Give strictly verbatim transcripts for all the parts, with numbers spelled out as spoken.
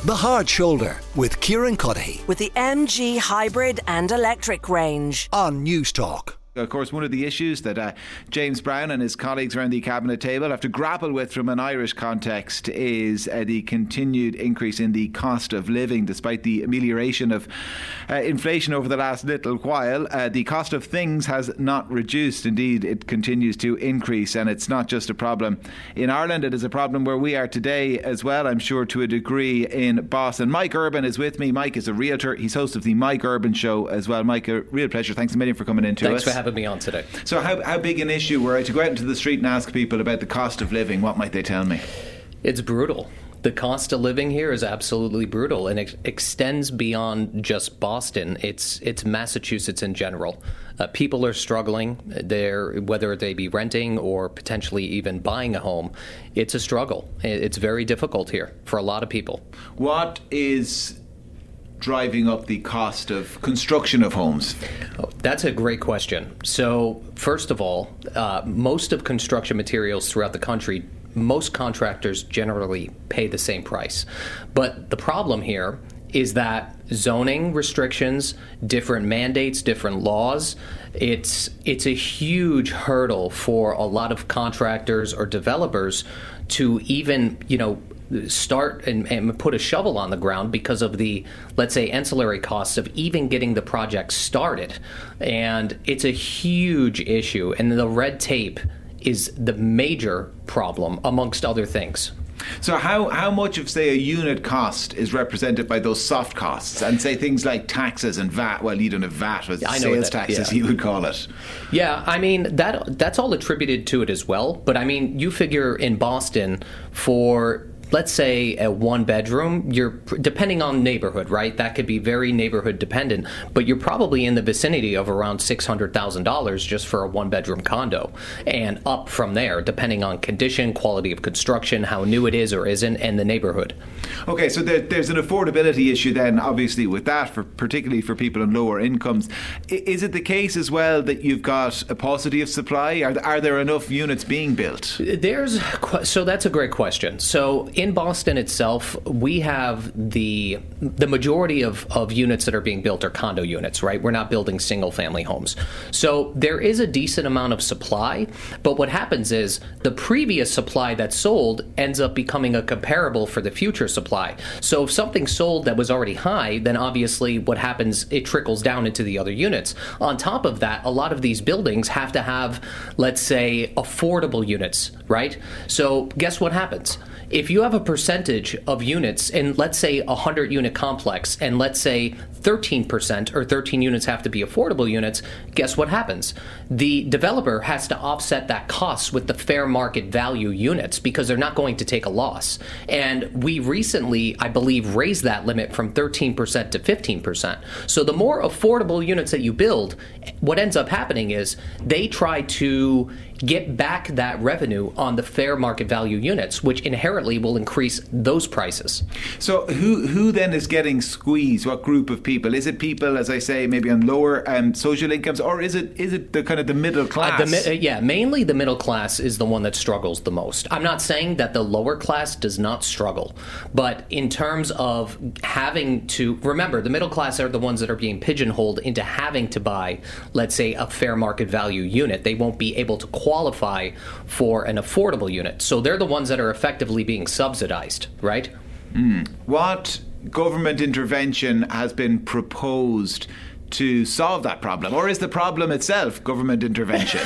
The Hard Shoulder with Kieran Cuddihy with the M G Hybrid and Electric range on News Talk. Of course, one of the issues that uh, James Browne and his colleagues around the cabinet table have to grapple with from an Irish context is uh, the continued increase in the cost of living. Despite the amelioration of uh, inflation over the last little while, uh, the cost of things has not reduced. Indeed, it continues to increase, and it's not just a problem in Ireland. It is a problem where we are today as well, I'm sure, to a degree in Boston. Mike Urban is with me. Mike is a realtor. He's host of the Mike Urban Show as well. Mike, a real pleasure. Thanks a million for coming in to Thanks us. for having me on today. So how, how big an issue, were I to go out into the street and ask people about the cost of living, what might they tell me? It's brutal. The cost of living here is absolutely brutal, and it extends beyond just Boston. It's it's Massachusetts in general. Uh, people are struggling. They're, whether they be renting or potentially even buying a home, it's a struggle. It's very difficult here for a lot of people. What is driving up the cost of construction of homes? Oh, that's a great question. So, first of all, uh, most of construction materials throughout the country, most contractors generally pay the same price. But the problem here is that zoning restrictions, different mandates, different laws, it's it's a huge hurdle for a lot of contractors or developers to even, you know, start and, and put a shovel on the ground because of the, let's say, ancillary costs of even getting the project started. And it's a huge issue. And the red tape is the major problem, amongst other things. So how, how much of, say, a unit cost is represented by those soft costs, and say things like taxes and V A T? Well, you don't have V A T, but sales that, taxes, yeah. You would call it. Yeah, I mean, that that's all attributed to it as well. But I mean, you figure in Boston for, let's say, a one bedroom, you're, depending on neighborhood, right? That could be very neighborhood dependent, but you're probably in the vicinity of around six hundred thousand dollars just for a one bedroom condo, and up from there, depending on condition, quality of construction, how new it is or isn't, and the neighborhood. Okay, so there, there's an affordability issue then, obviously, with that, for particularly for people on lower incomes. I, is it the case as well that you've got a paucity of supply? Are, are there enough units being built? There's, so that's a great question. So in Boston itself, we have the the majority of, of units that are being built are condo units, right? We're not building single family homes. So there is a decent amount of supply, but what happens is the previous supply that sold ends up becoming a comparable for the future supply. So if something sold that was already high, then obviously what happens, it trickles down into the other units. On top of that, a lot of these buildings have to have, let's say, affordable units, right? So guess what happens? If you have a percentage of units in, let's say, a one hundred unit complex, and let's say thirteen percent or thirteen units have to be affordable units, guess what happens? The developer has to offset that cost with the fair market value units because they're not going to take a loss. And we recently, I believe, raised that limit from thirteen percent to fifteen percent. So the more affordable units that you build, what ends up happening is they try to get back that revenue on the fair market value units, which inherently will increase those prices. So who who then is getting squeezed? What group of people? Is it people, as I say, maybe on lower um, social incomes, or is it is it the kind of the middle class? Uh, the, uh, yeah, mainly the middle class is the one that struggles the most. I'm not saying that the lower class does not struggle, but in terms of having to, remember, the middle class are the ones that are being pigeonholed into having to buy, let's say, a fair market value unit. They won't be able to qualify for an affordable unit. So they're the ones that are effectively being subsidized, right? Mm. What government intervention has been proposed to solve that problem? Or is the problem itself government intervention?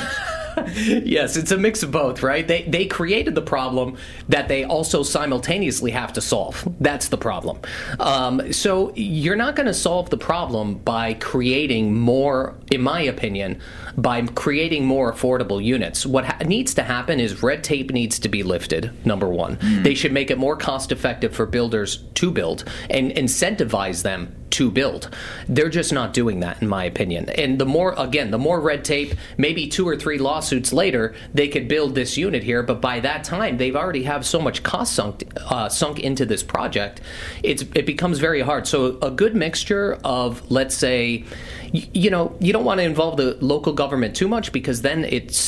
Yes, it's a mix of both, right? They they created the problem that they also simultaneously have to solve. That's the problem. Um, so you're not going to solve the problem by creating more, in my opinion, by creating more affordable units. What ha- needs to happen is red tape needs to be lifted, number one. Mm. They should make it more cost effective for builders to build and incentivize them to build. They're just not doing that, in my opinion. And the more, again, the more red tape, maybe two or three lawsuits later, they could build this unit here, but by that time, they've already have so much cost sunk uh, sunk into this project, it's it becomes very hard. So a good mixture of, let's say, you, you know, you don't want to involve the local government too much because then it's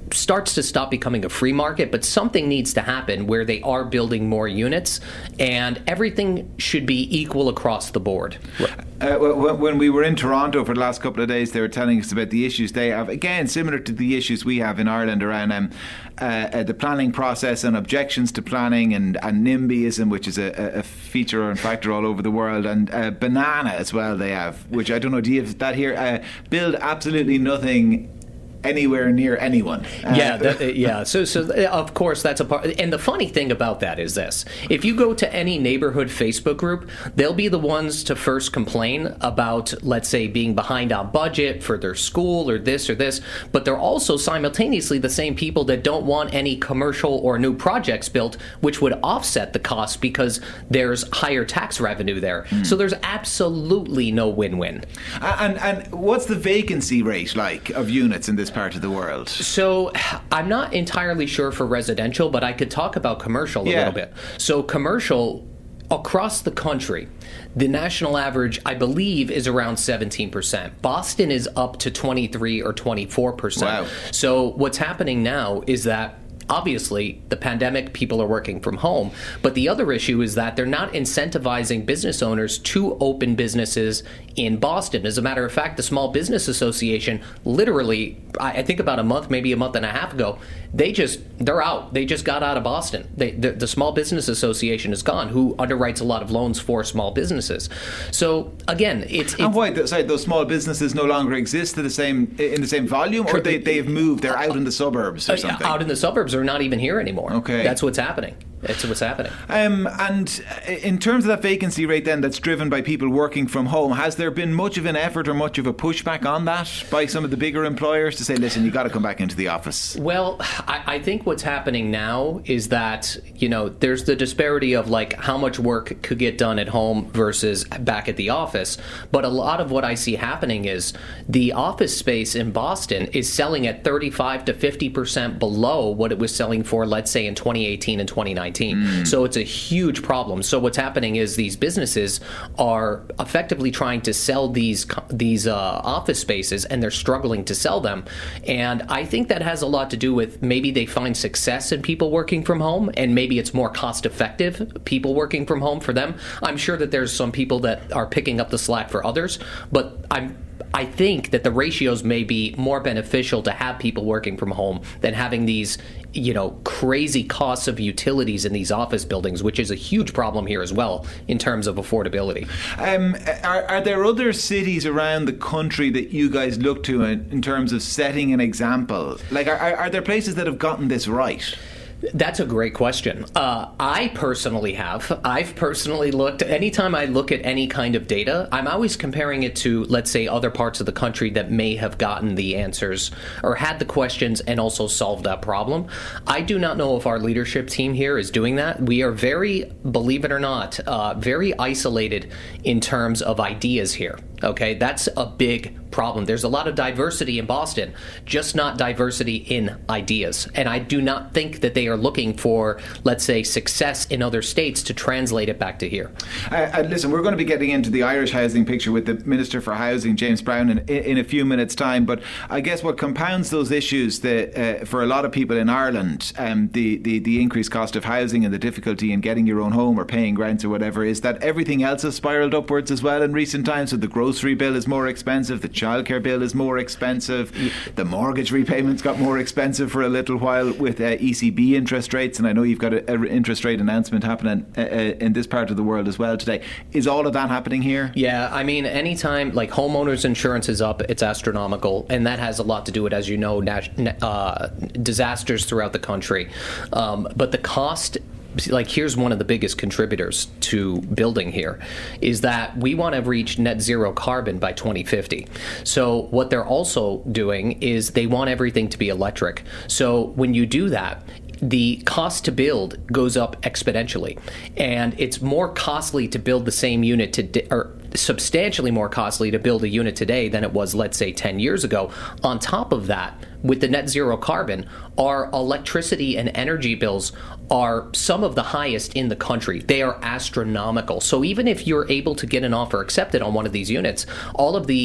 starts to stop becoming a free market, but something needs to happen where they are building more units, and everything should be equal across the board. Uh, when we were in Toronto for the last couple of days, they were telling us about the issues they have, again, similar to the issues we have in Ireland around um, uh, uh, the planning process and objections to planning, and, and NIMBYism, which is a, a feature and factor all over the world, and uh, banana as well they have, which I don't know, do you have that here? Uh, build absolutely nothing anywhere near anyone. Uh, yeah, that, yeah. So, so of course that's a part. And the funny thing about that is this: if you go to any neighborhood Facebook group, they'll be the ones to first complain about, let's say, being behind on budget for their school or this or this. But they're also simultaneously the same people that don't want any commercial or new projects built, which would offset the cost because there's higher tax revenue there. Mm. So there's absolutely no win-win. And and what's the vacancy rate like of units in this part of the world? So I'm not entirely sure for residential, but I could talk about commercial a yeah. little bit. So commercial across the country, the national average, I believe, is around seventeen percent. Boston is up to twenty-three or twenty-four percent. Wow. So what's happening now is that obviously, the pandemic, people are working from home. But the other issue is that they're not incentivizing business owners to open businesses in Boston. As a matter of fact, the Small Business Association, literally, I think about a month, maybe a month and a half ago, they just, they're out. They just got out of Boston. They, the, the Small Business Association is gone, who underwrites a lot of loans for small businesses. So, again, it's... it's and why, sorry, those small businesses no longer exist to the same in the same volume, or they, they've moved, they're out in the suburbs or something? Out in the suburbs, or not even here anymore. Okay. That's what's happening. That's what's happening. Um, and in terms of that vacancy rate then that's driven by people working from home, has there been much of an effort or much of a pushback on that by some of the bigger employers to say, listen, you got to come back into the office? Well, I, I think what's happening now is that, you know, there's the disparity of like how much work could get done at home versus back at the office. But a lot of what I see happening is the office space in Boston is selling at thirty-five to fifty percent below what it was selling for, let's say, in twenty eighteen and twenty nineteen. Mm. So it's a huge problem. So what's happening is these businesses are effectively trying to sell these these uh, office spaces, and they're struggling to sell them. And I think that has a lot to do with maybe they find success in people working from home, and maybe it's more cost effective, people working from home for them. I'm sure that there's some people that are picking up the slack for others, but I'm I think that the ratios may be more beneficial to have people working from home than having these, you know, crazy costs of utilities in these office buildings, which is a huge problem here as well in terms of affordability. Um, are, are there other cities around the country that you guys look to in, in terms of setting an example? Like, are, are there places that have gotten this right? That's a great question. Uh, I personally have. I've personally looked, anytime I look at any kind of data, I'm always comparing it to, let's say, other parts of the country that may have gotten the answers or had the questions and also solved that problem. I do not know if our leadership team here is doing that. We are very, believe it or not, uh, very isolated in terms of ideas here. Okay, that's a big problem. There's a lot of diversity in Boston, just not diversity in ideas. And I do not think that they are looking for, let's say, success in other states to translate it back to here. Uh, uh, listen, we're going to be getting into the Irish housing picture with the Minister for Housing, James Browne, in, in a few minutes' time. But I guess what compounds those issues that, uh, for a lot of people in Ireland, um, the, the, the increased cost of housing and the difficulty in getting your own home or paying rents or whatever, is that everything else has spiralled upwards as well in recent times. So the grocery bill is more expensive, the childcare bill is more expensive, the mortgage repayments got more expensive for a little while with uh, E C B interest rates, and I know you've got an interest rate announcement happening uh, uh, in this part of the world as well today. Is all of that happening here? Yeah, I mean, anytime, like, homeowners insurance is up, it's astronomical, and that has a lot to do with, as you know, nat- uh, disasters throughout the country. Um, but the cost, like, here's one of the biggest contributors to building here, is that we want to reach net zero carbon by twenty fifty. So what they're also doing is they want everything to be electric. So when you do that, the cost to build goes up exponentially, and it's more costly to build the same unit to, or substantially more costly to build a unit today than it was, let's say, ten years ago. On top of that, with the net zero carbon, our electricity and energy bills are some of the highest in the country. They are astronomical. So even if you're able to get an offer accepted on one of these units, all of the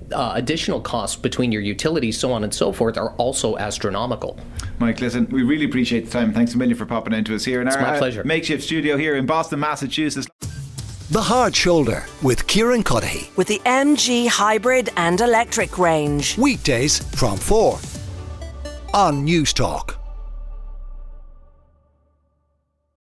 uh, additional costs between your utilities, so on and so forth, are also astronomical. Mike, listen, we really appreciate the time. Thanks a million for popping into us here in it's our my pleasure. Uh, makeshift studio here in Boston, Massachusetts. The Hard Shoulder with Kieran Cuddihy. With the M G hybrid and electric range. Weekdays from four on News Talk.